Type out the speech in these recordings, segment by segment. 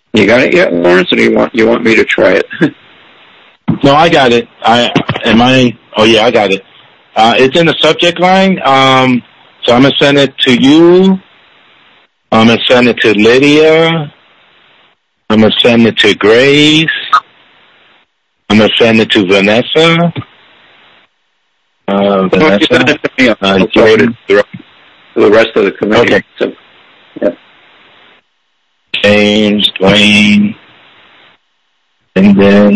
You got it yet, Lawrence, or do you want me to try it? No, I got it. Oh yeah, I got it. It's in the subject line. So I'm gonna send it to you. I'm gonna send it to Lydia. I'm gonna send it to Grace. I'm gonna send it to Vanessa. Vanessa. I'll forward it to the rest of the committee. Okay. So, yeah. James, Dwayne, and then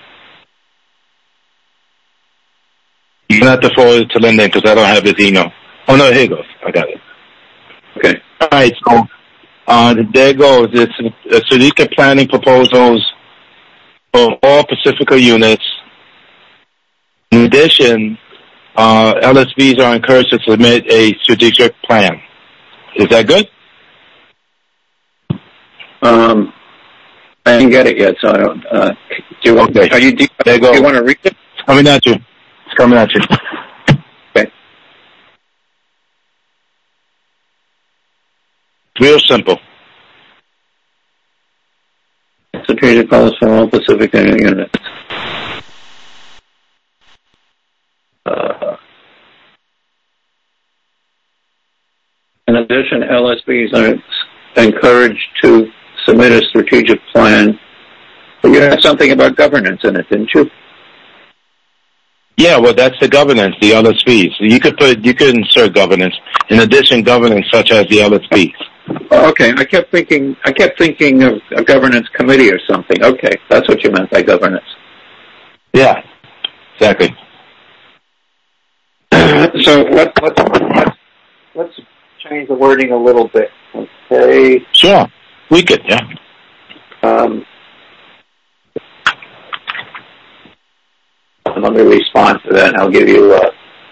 you're gonna have to forward it to Lyndon because I don't have his email. Oh no, here it goes. I got it. Okay. All right, so there goes. It's strategic planning proposals for all Pacifica units. In addition, LSVs are encouraged to submit a strategic plan. Is that good? I didn't get it yet, so I don't. Do you want? Okay. Do you want to read it? It's coming at you. It's coming at you. Okay. Real simple. Strategic policy for all Pacific units. In addition, LSBs are encouraged to submit a strategic plan. But you had something about governance in it, didn't you? Yeah, well, that's the governance, the LSPs. You could insert governance. In addition, governance such as the LSPs. Oh, okay, I kept thinking of a governance committee or something. Okay, that's what you meant by governance. Yeah, exactly. So let's change the wording a little bit. Okay. Sure, we could. Yeah. Let me respond to that, and I'll give you.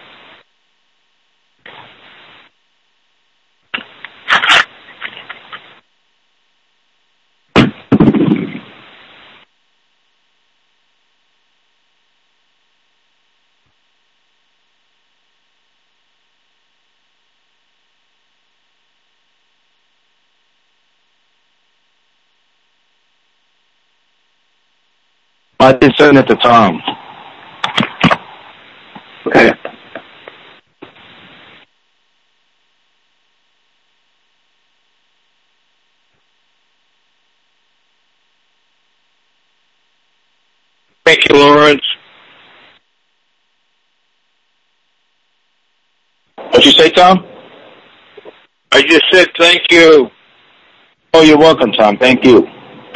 I did send it to Tom. Okay. Thank you, Lawrence. What'd you say, Tom? I just said thank you. Oh, you're welcome, Tom. Thank you.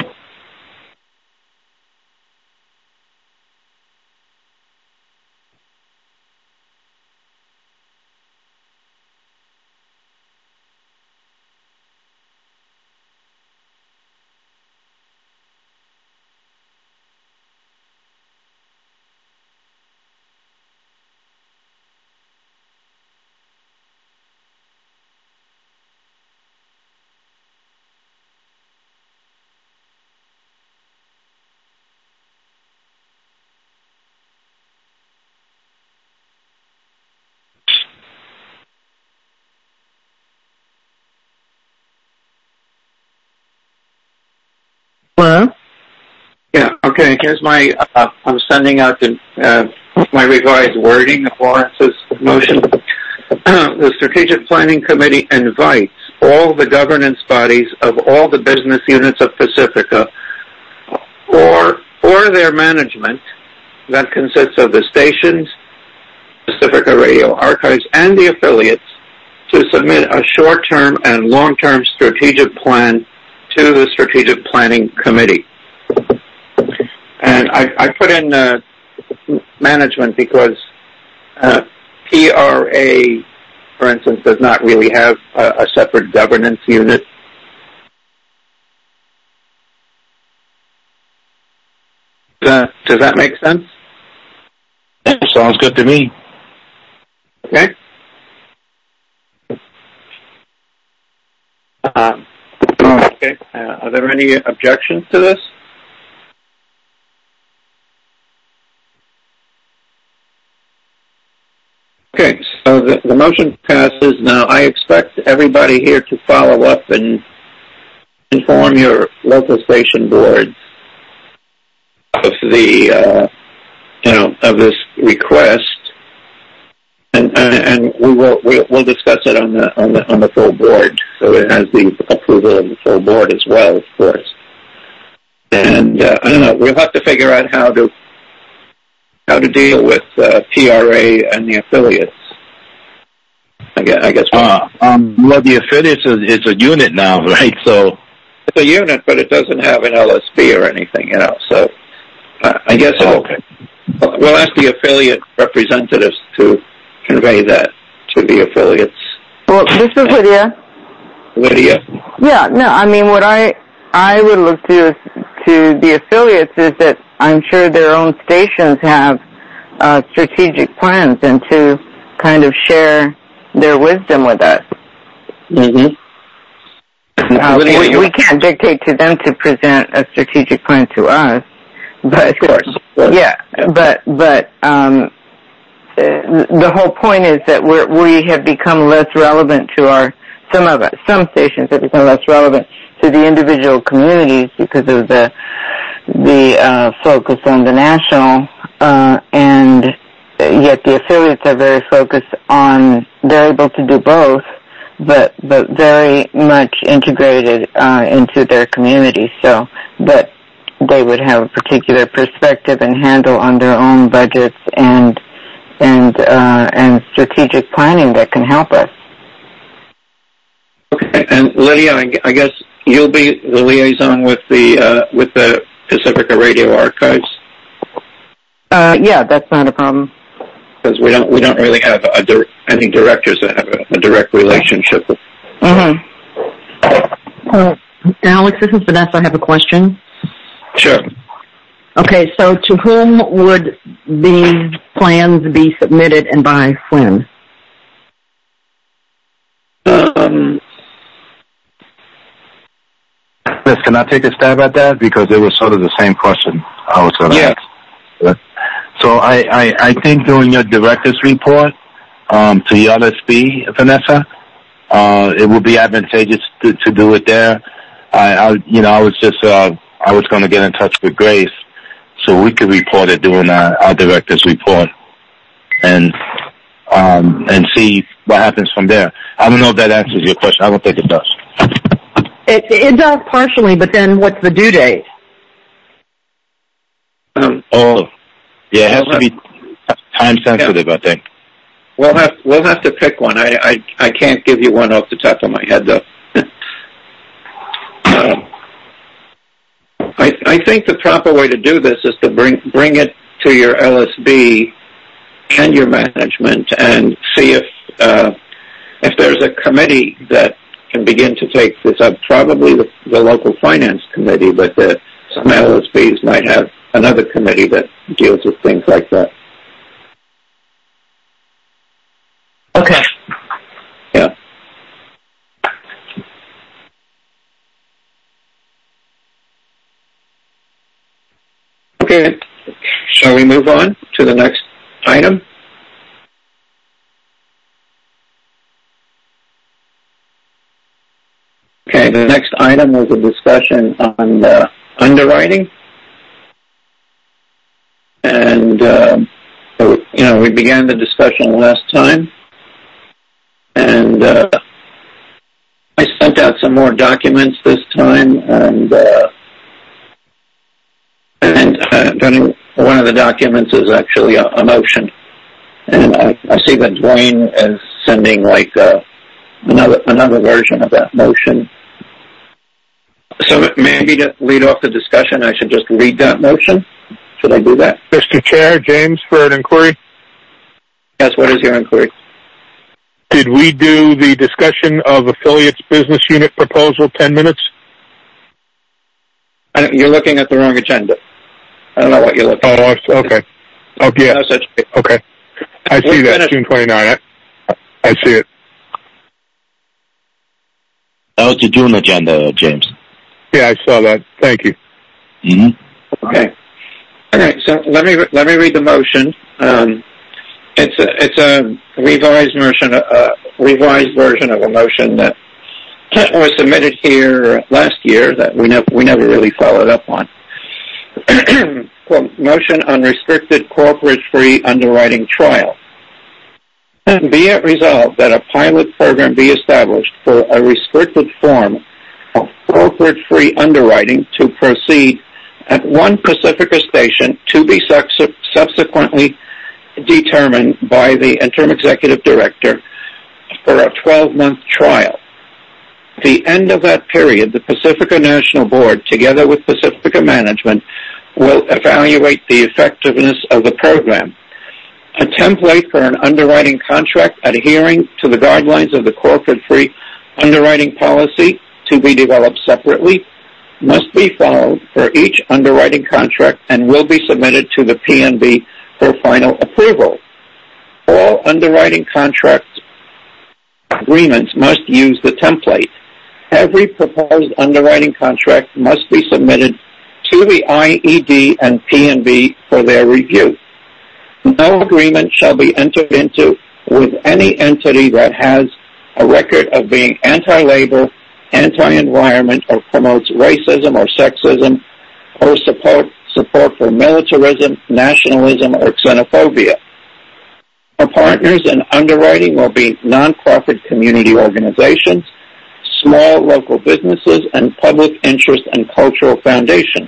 Hello? Yeah, okay, here's my, I'm sending out my revised wording of Lawrence's motion. The Strategic Planning Committee invites all the governance bodies of all the business units of Pacifica or their management, that consists of the stations, Pacifica Radio Archives, and the affiliates, to submit a short-term and long-term strategic plan to the Strategic Planning Committee. And I put in management because PRA, for instance, does not really have a separate governance unit. Does that make sense? Yeah, sounds good to me. Okay. Okay. Are there any objections to this? Okay, so the motion passes. Now, I expect everybody here to follow up and inform your local station boards of the, of this request, and we'll discuss it on the full board. So it has the approval of the full board as well, of course. And I don't know. We'll have to figure out how to deal with PRA and the affiliates. I guess. Well, the affiliates is a unit now, right? So it's a unit, but it doesn't have an LSB or anything, So I guess we'll ask the affiliate representatives to convey that to the affiliates. Well, this is Lydia. Lydia? Yeah, no, I mean, what I would look to the affiliates is that I'm sure their own stations have strategic plans, and to kind of share their wisdom with us. Mm-hmm. We can't dictate to them to present a strategic plan to us, but of course. Yeah, but the whole point is that we have become less relevant to some stations have become less relevant to the individual communities because of the focus on the national, and yet the affiliates are very focused on, they're able to do both, but very much integrated into their community. So, but they would have a particular perspective and handle on their own budgets and strategic planning that can help us. Okay, and Lydia, I guess you'll be the liaison with the Pacifica Radio Archives. Yeah, that's not a problem. Because we don't really have any directors that have a direct relationship with. Mm-hmm. Alex, this is Vanessa. I have a question. Sure. Okay, so to whom would these plans be submitted and by when? Can I take a stab at that? Because it was sort of the same question I was going to ask. So I think during your director's report to the LSB, Vanessa, it would be advantageous to do it there. I was going to get in touch with Grace so we could report it during our director's report and see what happens from there. I don't know if that answers your question. I don't think it does. It does partially, but then what's the due date? Yeah, it has to be time sensitive, I think. We'll have to pick one. I can't give you one off the top of my head, though. I think the proper way to do this is to bring it to your LSB and your management and see if there's a committee that can begin to take this up. Probably the local finance committee, but some LSBs might have another committee that deals with things like that. Okay. Yeah. Okay. Shall we move on to the next item? Okay, the next item is a discussion on underwriting. And, we began the discussion last time. And I sent out some more documents this time. And one of the documents is actually a motion. And I see that Dwayne is sending another version of that motion. So maybe to lead off the discussion, I should just read that motion. Should I do that? Mr. Chair, James, for an inquiry. Yes, what is your inquiry? Did we do the discussion of affiliates business unit proposal 10 minutes? You're looking at the wrong agenda. I don't know what you're looking at. Oh, okay. Oh, yeah. No such thing. Okay. I see that, June 29. I see it. That was the June agenda, James. Yeah, I saw that. Thank you. Mm-hmm. Okay. All right. So let me read the motion. It's a revised version of a motion that was submitted here last year that we never really followed up on. Quote, motion on restricted corporate-free underwriting trial. Be it resolved that a pilot program be established for a restricted form of corporate-free underwriting to proceed at one Pacifica station to be subsequently determined by the interim executive director for a 12-month trial. At the end of that period, the Pacifica National Board, together with Pacifica Management, will evaluate the effectiveness of the program. A template for an underwriting contract adhering to the guidelines of the corporate-free underwriting policy to be developed separately must be followed for each underwriting contract and will be submitted to the PNB for final approval. All underwriting contract agreements must use the template. Every proposed underwriting contract must be submitted to the IED and PNB for their review. No agreement shall be entered into with any entity that has a record of being anti-labor, anti-environment, or promotes racism or sexism, or support for militarism, nationalism, or xenophobia. Our partners in underwriting will be nonprofit community organizations, small local businesses, and public interest and cultural foundations.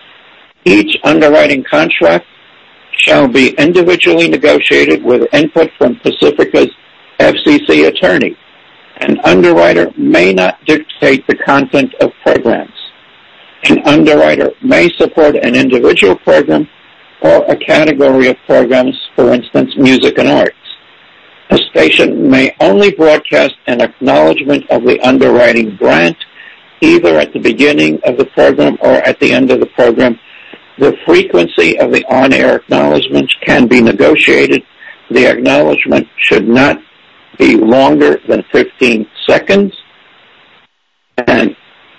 Each underwriting contract shall be individually negotiated with input from Pacifica's FCC attorney. An underwriter may not dictate the content of programs. An underwriter may support an individual program or a category of programs, for instance, music and arts. A station may only broadcast an acknowledgement of the underwriting grant, either at the beginning of the program or at the end of the program. The frequency of the on-air acknowledgments can be negotiated. The acknowledgement should not be longer than 15 seconds. And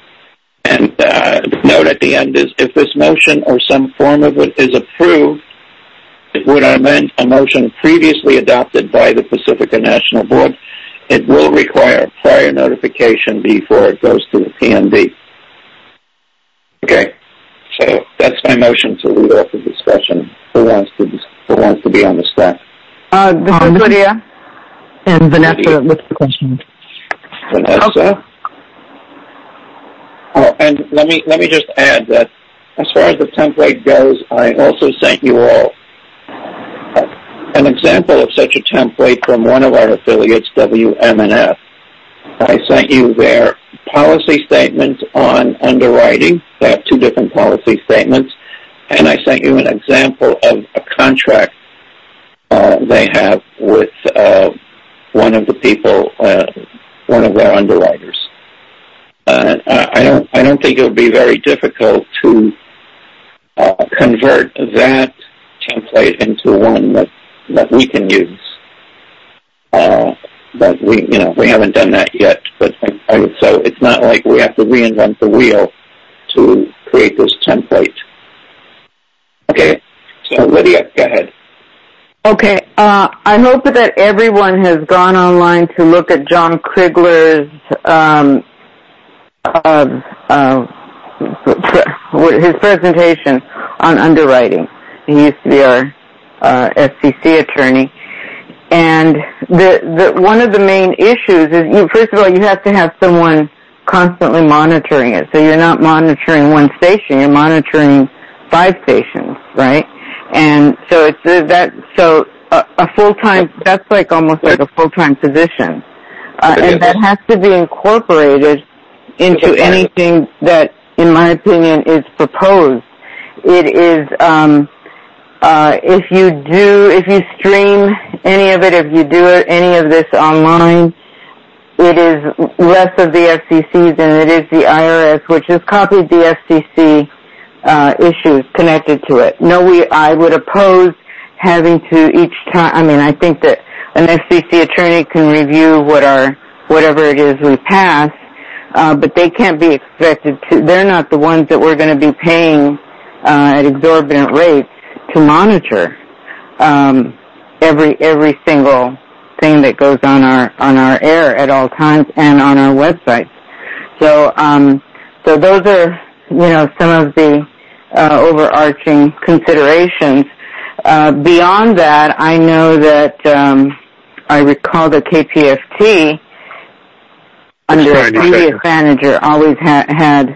the note at the end is, if this motion or some form of it is approved, it would amend a motion previously adopted by the Pacifica National Board. It will require prior notification before it goes to the PNB. Okay, so that's my motion to lead off the discussion. Who wants to be on the stack? This is Lydia. And Vanessa with the question. Vanessa? Okay. Oh, and let me just add that as far as the template goes, I also sent you all an example of such a template from one of our affiliates, WMNF. I sent you their policy statement on underwriting. They have two different policy statements. And I sent you an example of a contract they have with one of the people, one of their underwriters. I don't think it would be very difficult to convert that template into one that we can use. But we haven't done that yet. But so it's not like we have to reinvent the wheel to create this template. Okay. So Lydia, go ahead. Okay. I hope that everyone has gone online to look at John Krigler's his presentation on underwriting. He used to be our SCC attorney. And the one of the main issues is, first of all, you have to have someone constantly monitoring it. So you're not monitoring one station, you're monitoring 5 stations, right? And so a full-time, that's like almost like a full-time position. And that has to be incorporated into anything that, in my opinion, is proposed. It is, if you stream any of it, if you do any of this online, it is less of the FCC than it is the IRS, which has copied the FCC issues connected to it. I would oppose having to each time. I mean, I think that an FCC attorney can review whatever it is we pass, but they can't be expected to. They're not the ones that we're going to be paying at exorbitant rates to monitor every single thing that goes on our air at all times and on our websites. So those are, some of the overarching considerations. Beyond that, I know that I recall that KPFT, under a previous manager, always had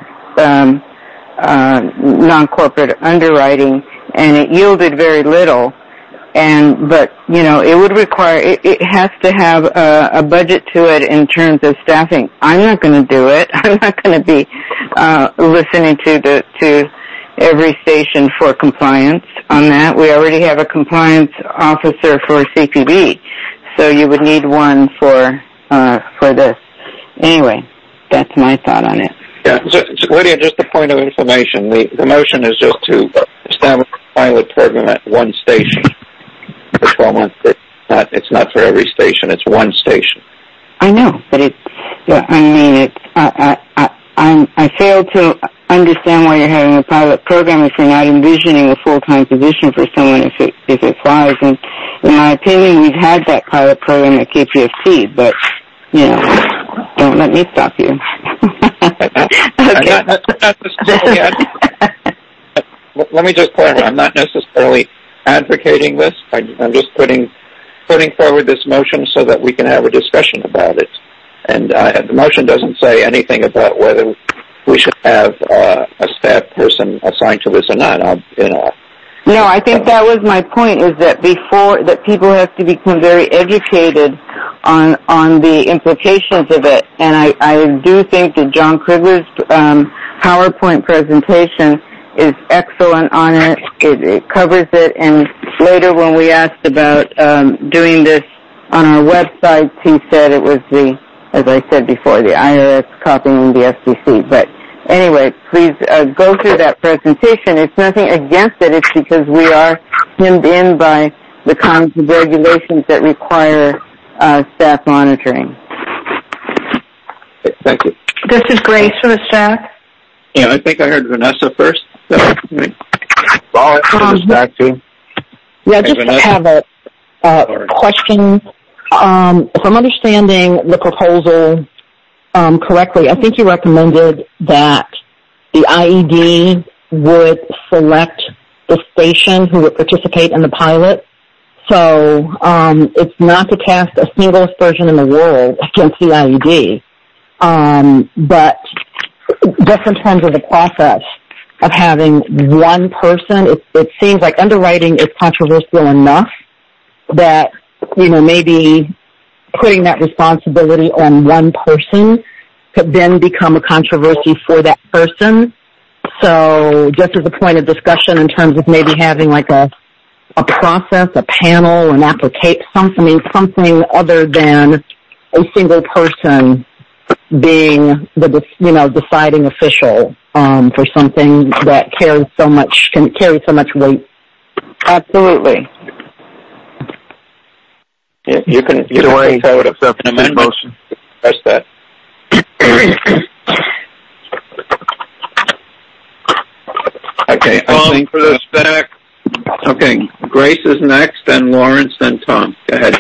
non-corporate underwriting, and it yielded very little. But it would require, it has to have a budget to it in terms of staffing. I'm not going to do it. I'm not going to be listening to every station for compliance on that. We already have a compliance officer for CPB, so you would need one for this. Anyway, that's my thought on it. Yeah, so, Lydia, just a point of information. The motion is just to establish a pilot program at one station for 12 months. It's not for every station. It's one station. I know, but I fail to understand why you're having a pilot program if you're not envisioning a full-time position for someone if it flies. And in my opinion, we've had that pilot program at KPFT, but, don't let me stop you. Okay. Let me just clarify. I'm not necessarily advocating this. I'm just putting forward this motion so that we can have a discussion about it. And the motion doesn't say anything about whether we should have a staff person assigned to this or not. No, I think that was my point, is that people have to become very educated on the implications of it. And I do think that John Krigler's PowerPoint presentation is excellent on it. It covers it. And later when we asked about doing this on our website, he said it was as I said before, the IRS copying the FCC. But anyway, please go through that presentation. It's nothing against it. It's because we are hemmed in by the kinds of regulations that require staff monitoring. Thank you. This is Grace for the staff. Yeah, I think I heard Vanessa first. Staff too. Yeah, just have a question. If I'm understanding the proposal correctly, I think you recommended that the IED would select the station who would participate in the pilot. So it's not to cast a single aspersion in the world against the IED, but just in terms of the process of having one person, it seems like underwriting is controversial enough that, maybe putting that responsibility on one person could then become a controversy for that person. So just as a point of discussion in terms of maybe having like a process, a panel, an application, something other than a single person being the deciding official for something that can carry so much weight. Absolutely. Yeah, you can put an amendment motion. Press that. Okay, I think for the stack. Okay, Grace is next, then Lawrence, then Tom. Go ahead.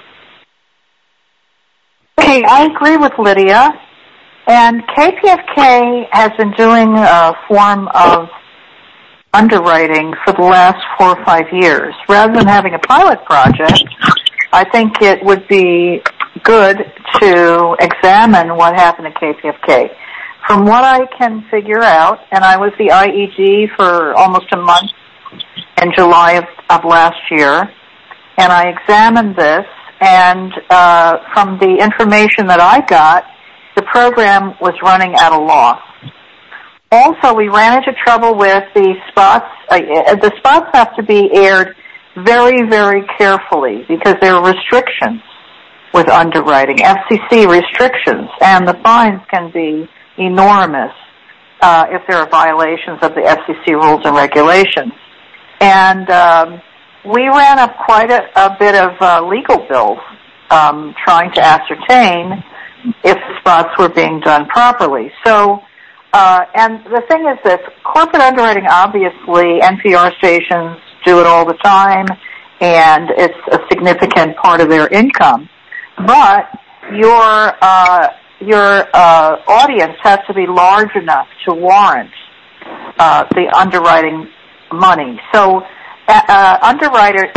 Okay, I agree with Lydia. And KPFK has been doing a form of underwriting for the last 4 or 5 years. Rather than having a pilot project, I think it would be good to examine what happened at KPFK. From what I can figure out, and I was the IEG for almost a month in July of last year, and I examined this, and from the information that I got, the program was running at a loss. Also, we ran into trouble with the spots. The spots have to be aired very, very carefully because there are restrictions with underwriting, FCC restrictions, and the fines can be enormous if there are violations of the FCC rules and regulations. And we ran up quite a bit of legal bills trying to ascertain if the spots were being done properly. So, and the thing is this, corporate underwriting, obviously, NPR stations do it all the time, and it's a significant part of their income. But your audience has to be large enough to warrant the underwriting money. So underwriters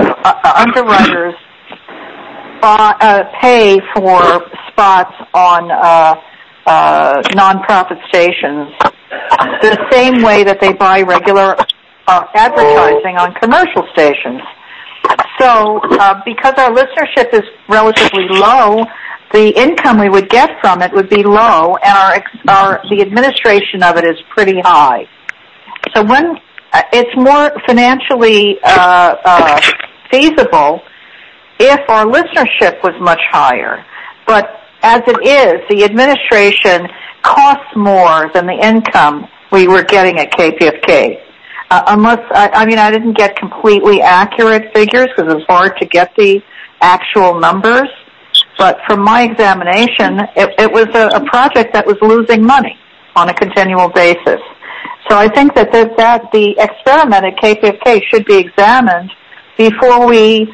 pay for spots on nonprofit stations the same way that they buy regular advertising on commercial stations. So because our listenership is relatively low, the income we would get from it would be low, and the administration of it is pretty high. So when it's more financially feasible if our listenership was much higher. But as it is, the administration costs more than the income we were getting at KPFK. I didn't get completely accurate figures because it was hard to get the actual numbers. But from my examination, it was a project that was losing money on a continual basis. So I think that the experiment at KPFK should be examined before we,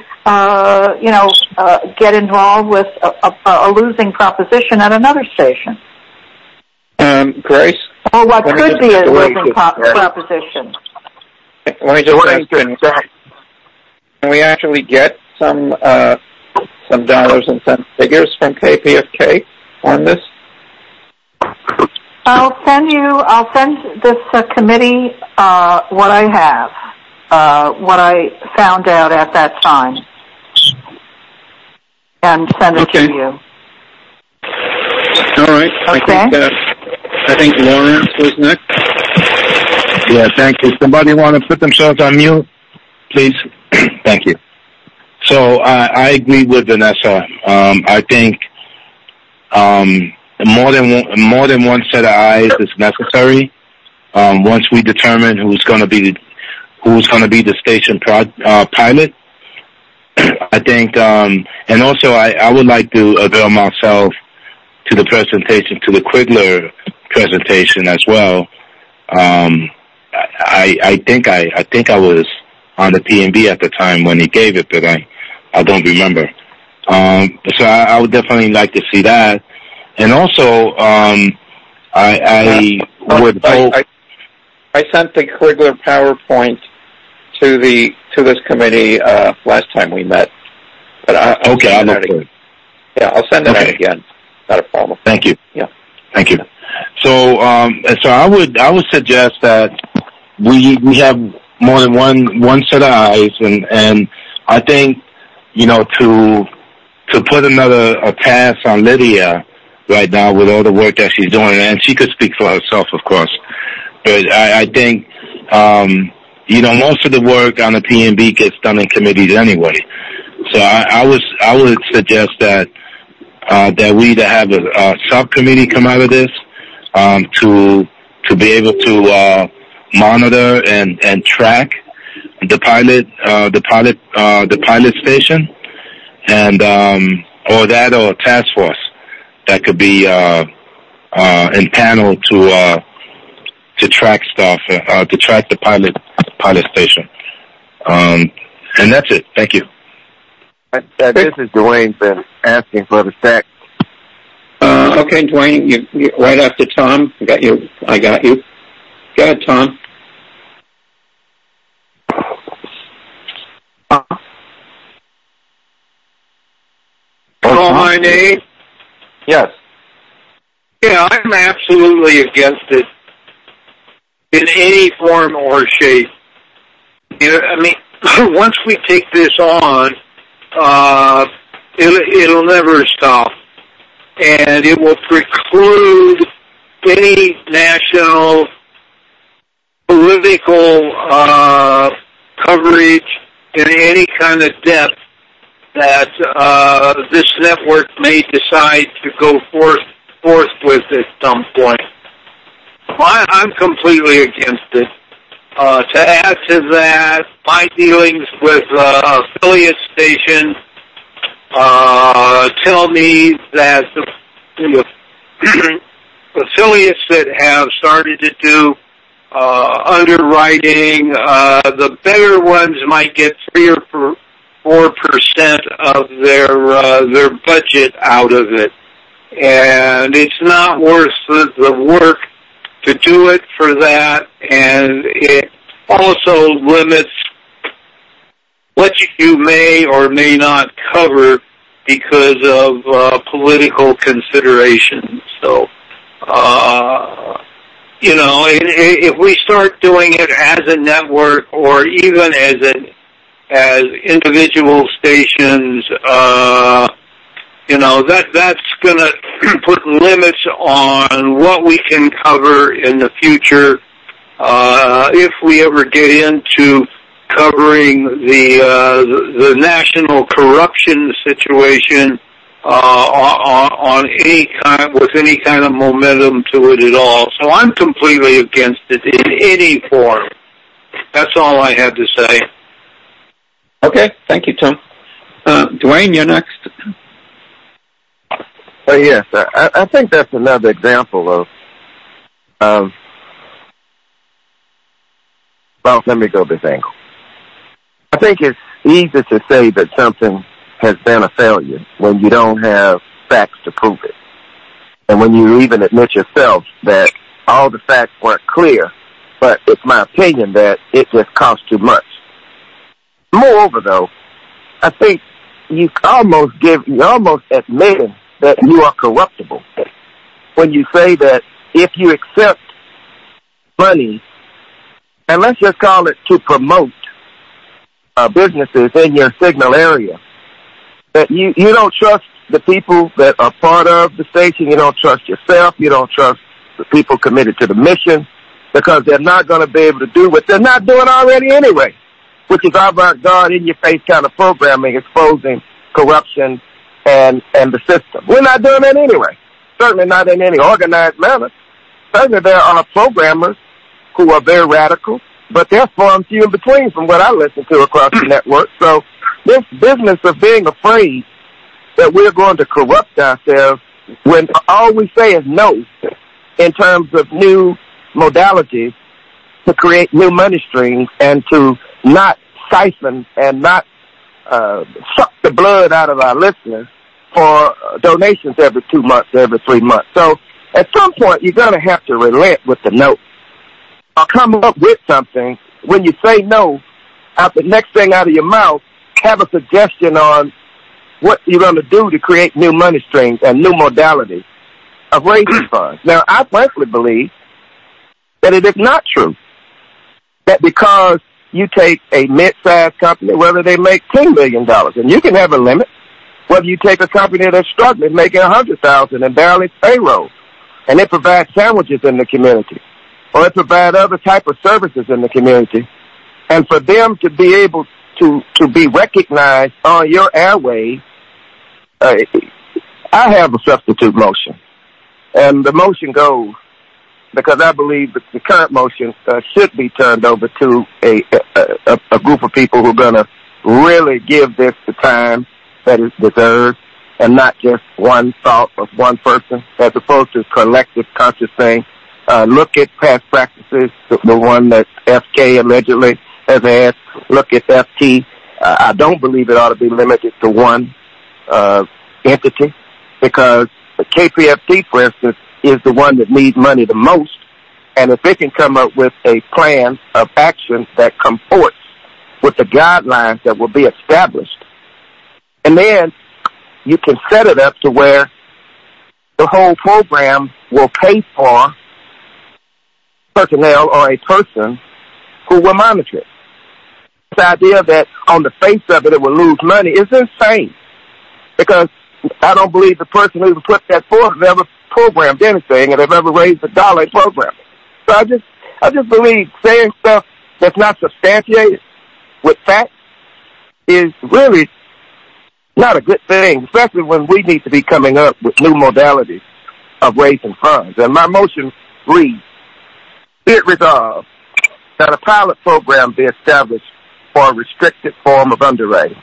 get involved with a losing proposition at another station. Grace? Or what could be a losing proposition. Let me just ask, can we actually get some dollars and cents figures from KPFK on this? I'll send this committee what I have, what I found out at that time, and send it to you. All right. Okay. I think Lawrence was next. Yeah, thank you. Somebody want to put themselves on mute, please? Thank you. So I agree with Vanessa. I think more than one set of eyes is necessary. Once we determine who's going to be the station pilot, I think, and also I would like to avail myself to the presentation, to the Quigler presentation as well. I think I was on the PNB at the time when he gave it, but I don't remember. So I would definitely like to see that. And also, I would hope. I sent the Quigler PowerPoint to this committee last time we met. But I'll send it out again. Not a problem. Thank you. Yeah. Thank you. So I would suggest that we have more than one set of eyes, and I think, to put a pass on Lydia right now with all the work that she's doing, and she could speak for herself, of course. But I think, most of the work on the PNB gets done in committees anyway. So I would suggest that we either have a subcommittee come out of this to be able to monitor and track the pilot station, and or a task force that could be impaneled to track stuff, to track the pilot station. And that's it. Thank you. This is Dwayne been asking for the text. Okay, Dwayne, you right after Tom. I got you. Go ahead, Tom. Call my name? Yes. Yeah, I'm absolutely against it in any form or shape. Once we take this on, it'll never stop. And it will preclude any national political coverage in any kind of depth that this network may decide to go forth with at some point. I'm completely against it. To add to that, my dealings with affiliate stations tell me that the affiliates that have started to do underwriting, the better ones might get 3 or 4% of their budget out of it. and it's not worth the work to do it for that, and it also limits what you may or may not cover because of political considerations. So, if we start doing it as a network or even as individual stations, that's going to put limits on what we can cover in the future. If we ever get into covering the national corruption situation on any kind, with any kind of momentum to it at all. So I'm completely against it in any form. That's all I had to say. Okay, thank you, Tom. Dwayne, you're next. Yes, I think that's another example of well, let me go this angle. I think it's easy to say that something has been a failure when you don't have facts to prove it. And when you even admit yourself that all the facts weren't clear, but it's my opinion that it just cost too much. Moreover, though, I think you're almost admitting that you are corruptible when you say that if you accept money, and let's just call it to promote businesses in your signal area, that you don't trust the people that are part of the station, you don't trust yourself, you don't trust the people committed to the mission, because they're not going to be able to do what they're not doing already anyway, which is avant-garde, in-your-face kind of programming, exposing corruption and the system. We're not doing that anyway, certainly not in any organized manner. Certainly there are programmers who are very radical, but they're far and few in between from what I listen to across the network. So this business of being afraid that we're going to corrupt ourselves when all we say is no in terms of new modalities to create new money streams and to not siphon and not suck the blood out of our listeners for donations every 2 months, every 3 months. So at some point, you're going to have to relent with the no. Or come up with something. When you say no, the next thing out of your mouth, have a suggestion on what you're going to do to create new money streams and new modalities of raising funds. Now, I frankly believe that it is not true that because you take a mid-sized company, whether they make $10 million, and you can have a limit, whether you take a company that's struggling, making $100,000 and barely payroll, and they provide sandwiches in the community, or they provide other type of services in the community, and for them to be able to be recognized on your airways, I have a substitute motion. And the motion goes, because I believe that the current motion should be turned over to a group of people who are going to really give this the time that it deserves, and not just one thought of one person, as opposed to collective conscious thing. Look at past practices, the one that FK allegedly has had. Look at FT. I don't believe it ought to be limited to one entity, because the KPFT, for instance, is the one that needs money the most. And if it can come up with a plan of action that comports with the guidelines that will be established, and then you can set it up to where the whole program will pay for personnel or a person who will monitor it. This idea that on the face of it, it will lose money is insane, because I don't believe the person who put that forth has ever programmed anything and have ever raised $1 in programming. So I just believe saying stuff that's not substantiated with facts is really not a good thing, especially when we need to be coming up with new modalities of raising funds. And my motion reads, be it resolved that a pilot program be established for a restricted form of underwriting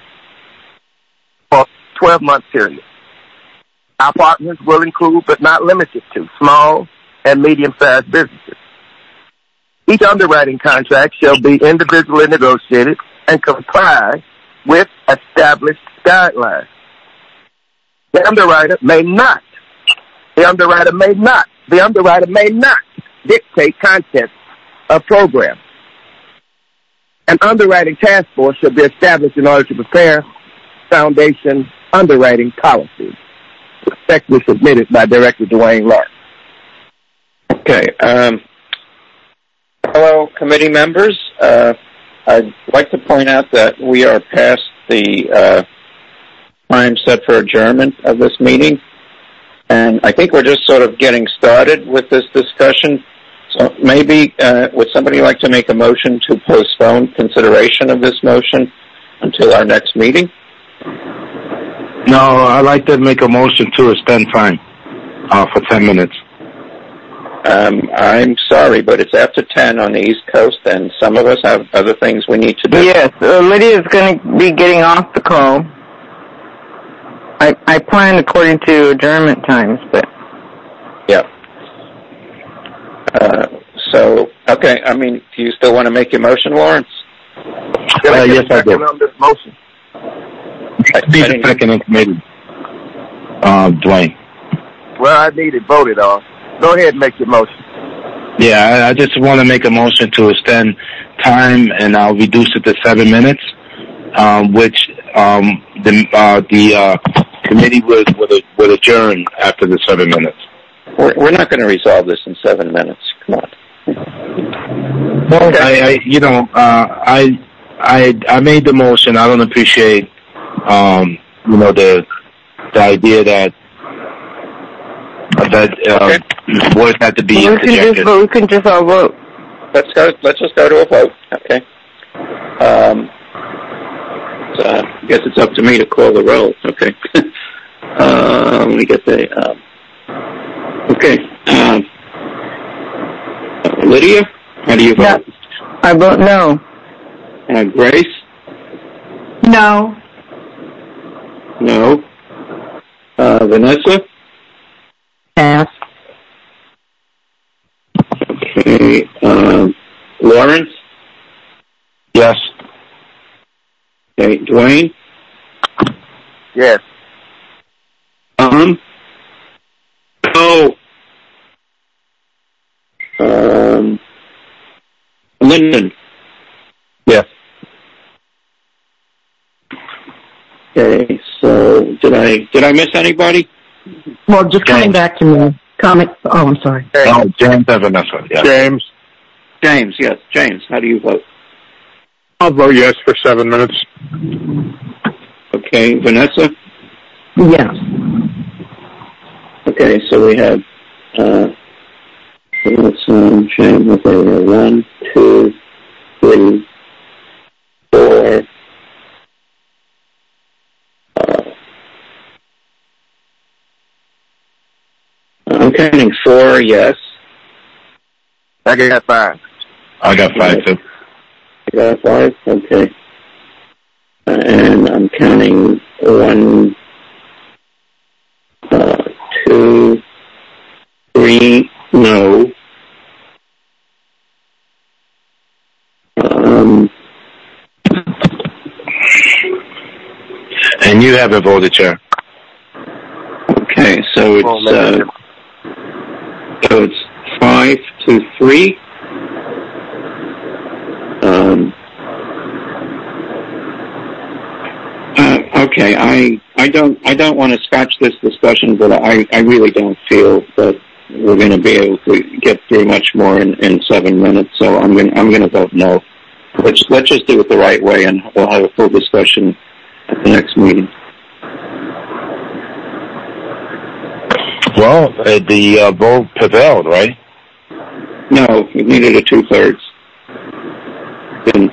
for a 12-month period. Our partners will include, but not limited to, small and medium-sized businesses. Each underwriting contract shall be individually negotiated and comply with established guidelines. The underwriter may not The underwriter may not dictate content of programs. An underwriting task force should be established in order to prepare foundation underwriting policies. Respectfully submitted by Director Dwayne Lawrence. Okay. Hello, committee members. I'd like to point out that we are past the time set for adjournment of this meeting, and I think we're just sort of getting started with this discussion. So maybe would somebody like to make a motion to postpone consideration of this motion until our next meeting? No, I'd like to make a motion to extend time for 10 minutes. I'm sorry, but it's after 10 on the East Coast, and some of us have other things we need to do. Yes, Lydia's going to be getting off the call. I planned according to adjournment times, but... Yeah. Okay, I mean, do you still want to make your motion, Lawrence? Yes, I do. On this motion. I need a second in committee. Dwayne. Well, I need it voted on. Go ahead and make your motion. Yeah, I just want to make a motion to extend time, and I'll reduce it to 7 minutes, which the committee would adjourn after the 7 minutes. We're not going to resolve this in 7 minutes. Come on. Well, I made the motion. I don't appreciate, the idea that words have to be interjected. We can just all vote. Let's just go to a vote. Okay. So I guess it's up to me to call the roll. Okay. Let me get the. Okay. Lydia, how do you vote? Yeah, I vote no. Grace? No. No. Vanessa? Pass. Okay. Lawrence? Yes. Okay. Dwayne? Yes. No. Lyndon? Yes. Okay, so did I miss anybody? Well, just coming back to me. I'm sorry. No, James and Vanessa. Yes. James, Yes. James, how do you vote? I'll vote yes for 7 minutes. Okay, Vanessa? Yes. Okay, so we have, let's James, okay, 1, 2, 3, 4, I'm counting 4, yes. I got 5. I got 5 too. You got 5? Okay. And I'm counting 1, 2, 3, no. And you haven't voted, Chair. Okay, so it's 5 to 3. Okay, I don't want to scotch this discussion, but I really don't feel that we're going to be able to get through much more in 7 minutes. So I'm going to vote no. Let's just do it the right way, and we'll have a full discussion at the next meeting. Well, the vote prevailed, right? No, we needed a 2/3. Didn't.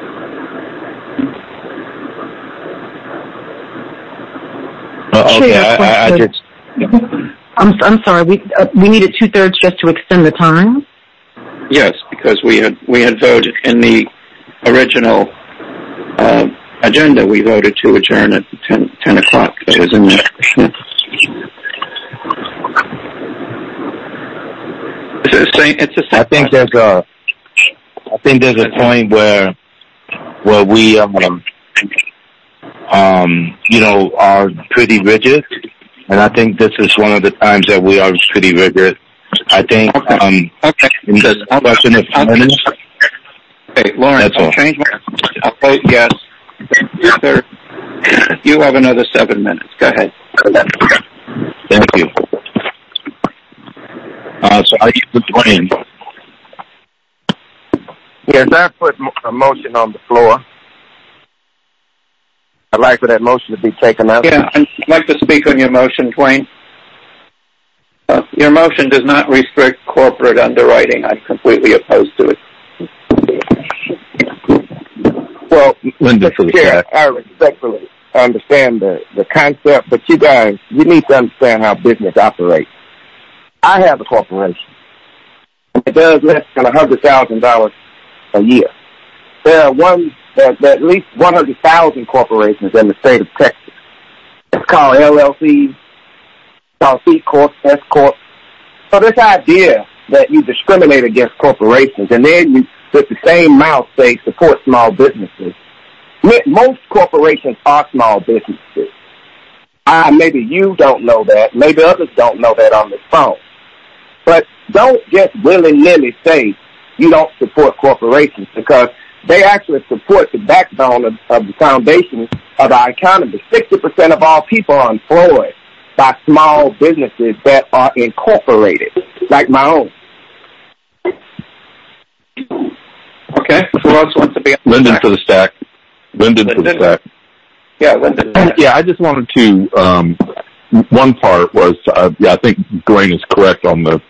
Okay, I just. I'm sorry. We needed 2/3 just to extend the time. Yes, because we had voted in the original agenda. We voted to adjourn at 10 o'clock. That was in there. It's the same. I think there's a point where we are pretty rigid and I think this is one of the times that we are pretty rigorous. I think, okay. In this question of minutes, okay, Lawrence, I'll change I'll vote yes. You have another 7 minutes. Go ahead. Thank you. So I use the Dwayne. Yes, I put a motion on the floor. I'd like for that motion to be taken up. Yeah, I'd like to speak on your motion, Dwayne. Your motion does not restrict corporate underwriting. I'm completely opposed to it. Well, Lyndon, Mr. Chair, I respectfully understand the concept, but you guys, you need to understand how business operates. I have a corporation. It does less than $100,000 a year. There are at least 100,000 corporations in the state of Texas. It's called LLCs, called C Corp, S Corp. So this idea that you discriminate against corporations and then you, with the same mouth, say support small businesses. Most corporations are small businesses. Maybe you don't know that. Maybe others don't know that on this phone. But don't just willy-nilly say you don't support corporations, because they actually support the backbone of the foundation of our economy. 60% of all people are employed by small businesses that are incorporated, like my own. Okay. Who else wants to be on Lyndon for the stack. Lyndon for the stack. Yeah, Lyndon. Yeah, I just wanted to, one part was, I think Dwayne is correct on the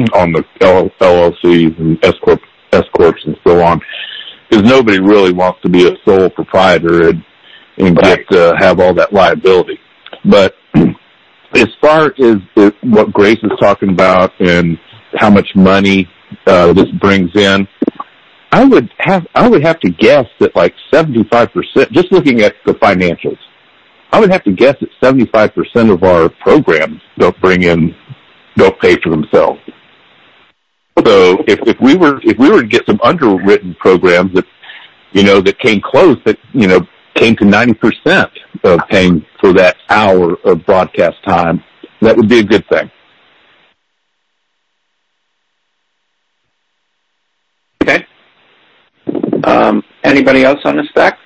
LLCs and S Corps and so on, because nobody really wants to be a sole proprietor and get have all that liability. But as far as what Grace is talking about and how much money this brings in, I would have to guess that like 75%, just looking at the financials, I would have to guess that 75% of our programs don't pay for themselves. So if we were to get some underwritten programs that, that came close, that, came to 90% of paying for that hour of broadcast time, that would be a good thing. Okay. Anybody else on the stack?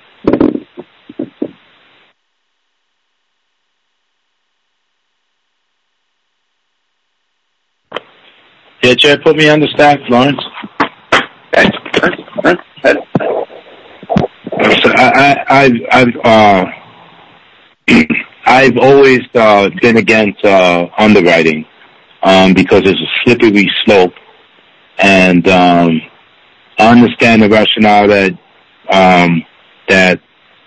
Yeah, Chair, put me on the stack, Lawrence. Okay. So I've always been against underwriting because it's a slippery slope, and I understand the rationale that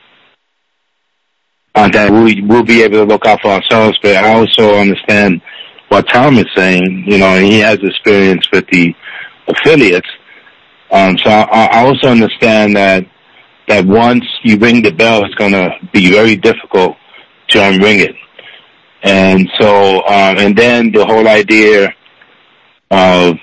we'll be able to look out for ourselves, but I also understand what Tom is saying, and he has experience with the affiliates. So I also understand that once you ring the bell, it's going to be very difficult to unring it. And so, and then the whole idea of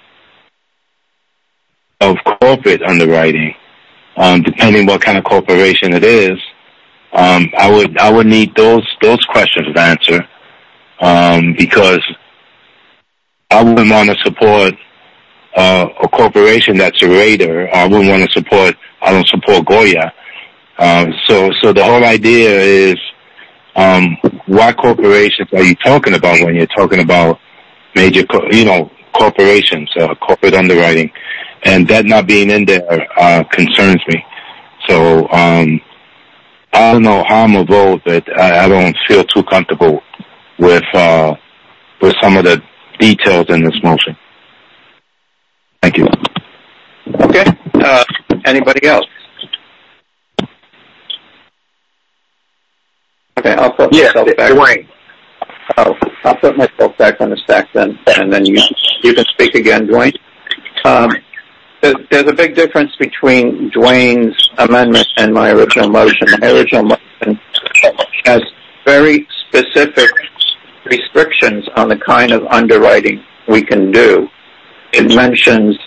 corporate underwriting, depending what kind of corporation it is, I would need those questions answered. Because I wouldn't want to support a corporation that's a raider. I don't support Goya. So the whole idea is, what corporations are you talking about when you're talking about major, corporations, corporate underwriting? And that not being in there, concerns me. So, I don't know how I'm going to vote, but I don't feel too comfortable with some of the details in this motion. Thank you. Okay. Anybody else? Okay, I'll put myself back. Dwayne. I'll put myself back on the stack then, and then you can speak again, Dwayne. There's a big difference between Dwayne's amendment and my original motion. My original motion has very specific restrictions on the kind of underwriting we can do. It mentions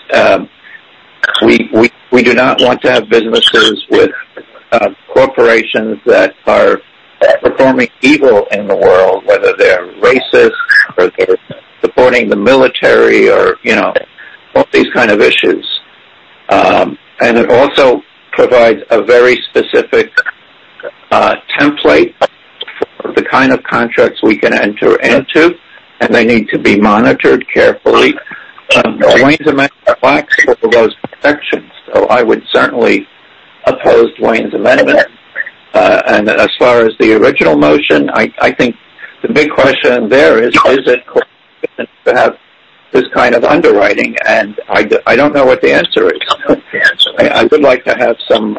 we do not want to have businesses with corporations that are performing evil in the world, whether they're racist or they're supporting the military or, all these kind of issues. And it also provides a very specific template for the kind of contracts we can enter into, and they need to be monitored carefully. Dwayne's amendment lacks all those protections, so I would certainly oppose Dwayne's amendment. And as far as the original motion, I think the big question there is it correct to have this kind of underwriting? And I don't know what the answer is. I would like to have some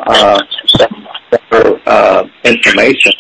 information.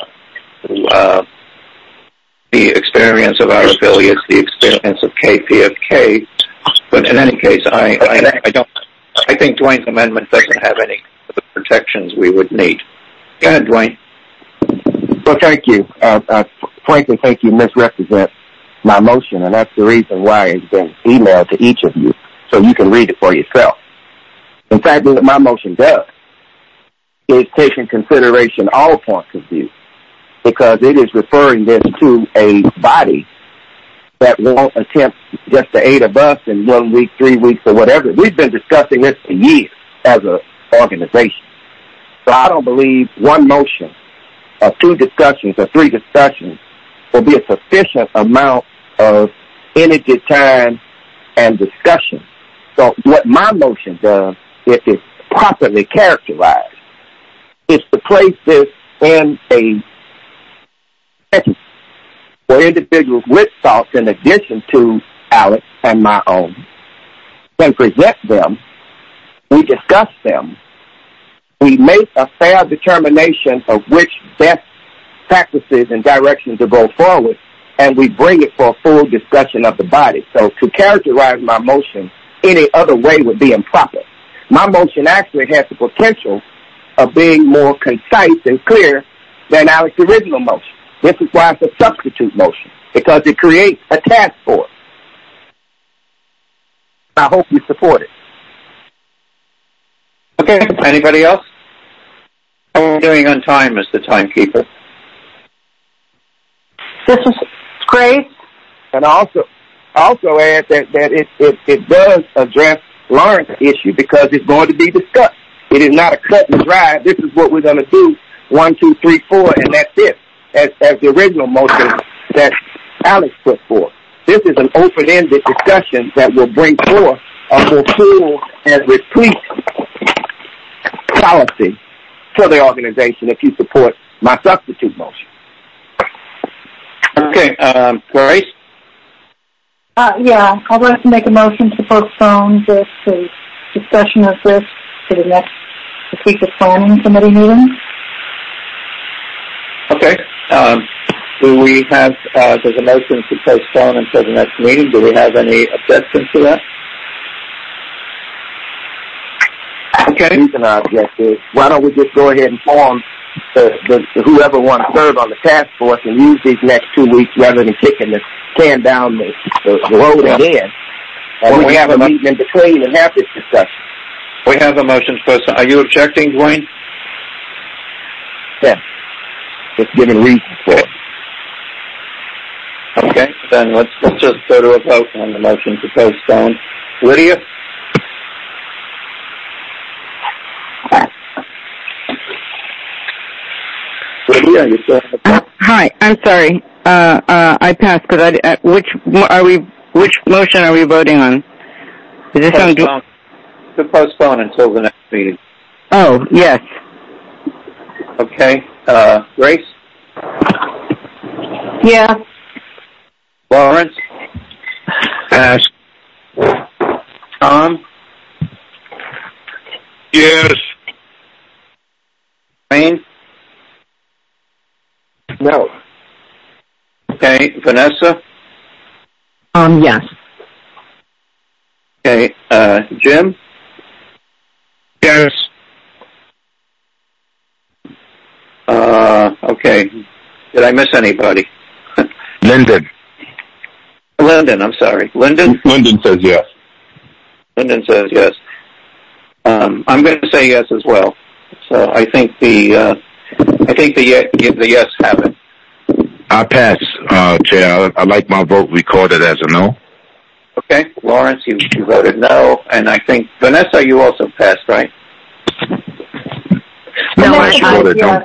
The experience of our affiliates, the experience of KPFK, but in any case, I think Dwayne's amendment doesn't have any of the protections we would need. Go ahead, Dwayne. Well, thank you. Frankly, think you misrepresent my motion, and that's the reason why it's been emailed to each of you, so you can read it for yourself. In fact, what my motion does is take in consideration all points of view, because it is referring this to a body that won't attempt just to aid of us in 1 week, 3 weeks, or whatever. We've been discussing this for years as an organization. So I don't believe one motion or 2 discussions or 3 discussions will be a sufficient amount of energy, time, and discussion. So what my motion does, if it's properly characterized, is to place this in a setting where individuals with thoughts in addition to Alex and my own can present them, we discuss them, we make a fair determination of which best practices and directions to go forward, and we bring it for a full discussion of the body. So to characterize my motion any other way would be improper. My motion actually has the potential of being more concise and clear than Alex's original motion. This is why it's a substitute motion, because it creates a task force. I hope you support it. Okay. Anybody else? How are we doing on time, Mr. Timekeeper? This is Grace. And also add that it does address Lawrence's issue, because it's going to be discussed. It is not a cut and dry. This is what we're going to do, 1, 2, 3, 4, and that's it. As the original motion that Alex put forth. This is an open-ended discussion that will bring forth a more full and replete policy for the organization if you support my substitute motion. Okay, Grace? Yeah, I'd like to make a motion to postpone this discussion of this to the next week's planning committee meeting. Okay. Do we have, there's a motion to postpone until the next meeting. Do we have any objections to that? Okay. The reason I object is, why don't we just go ahead and form whoever wants to serve on the task force and use these next 2 weeks rather than kicking the can down the road again. And we have a meeting in between and have this discussion. We have a motion to postpone. Are you objecting, Dwayne? Yeah. Just giving reasons for it. Okay, then let's just go to a vote on the motion to postpone. Lydia? Lydia, are you still on the phone? Hi, I'm sorry. I passed because which motion are we voting on? Is this to postpone until the next meeting. Oh, yes. Okay. Grace? Yeah. Lawrence? Pass. Tom? Yes. Wayne? No. Okay. Vanessa? Yes. Okay. Jim? Yes. Okay. Did I miss anybody? Lyndon. Lyndon, I'm sorry. Lyndon? Lyndon says yes. Lyndon says yes. I'm going to say yes as well. So I think the yes have it. I pass, Chair. I like my vote recorded as a no. Okay, Lawrence, you voted no, and I think, Vanessa, you also passed, right? No, I voted no.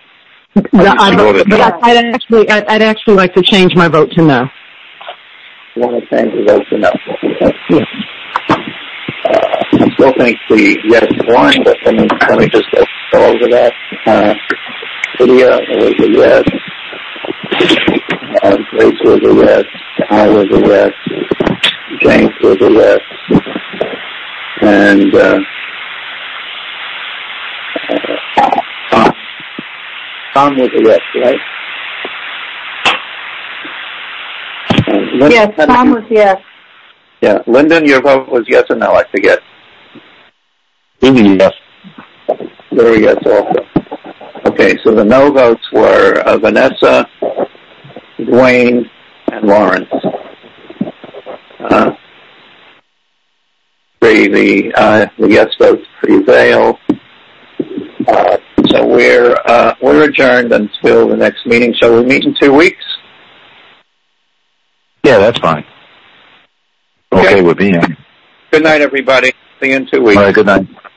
I'd actually like to change my vote to no. You want to change your vote to no? Okay. Yes. I still think the yes won, but let me just go over that. Lydia was a yes. Grace was a yes. I was a yes. James was a yes. And Tom was a yes, right? Yes, Tom was yes. Yeah, Lyndon, your vote was yes or no, I forget. Yes. Very yes also. Okay, so the no votes were Vanessa, Dwayne, and Lawrence. The yes votes prevail. So we're adjourned until the next meeting. Shall we meet in 2 weeks? Yeah, that's fine. Okay with me. Good night, everybody. See you in 2 weeks. All right, good night.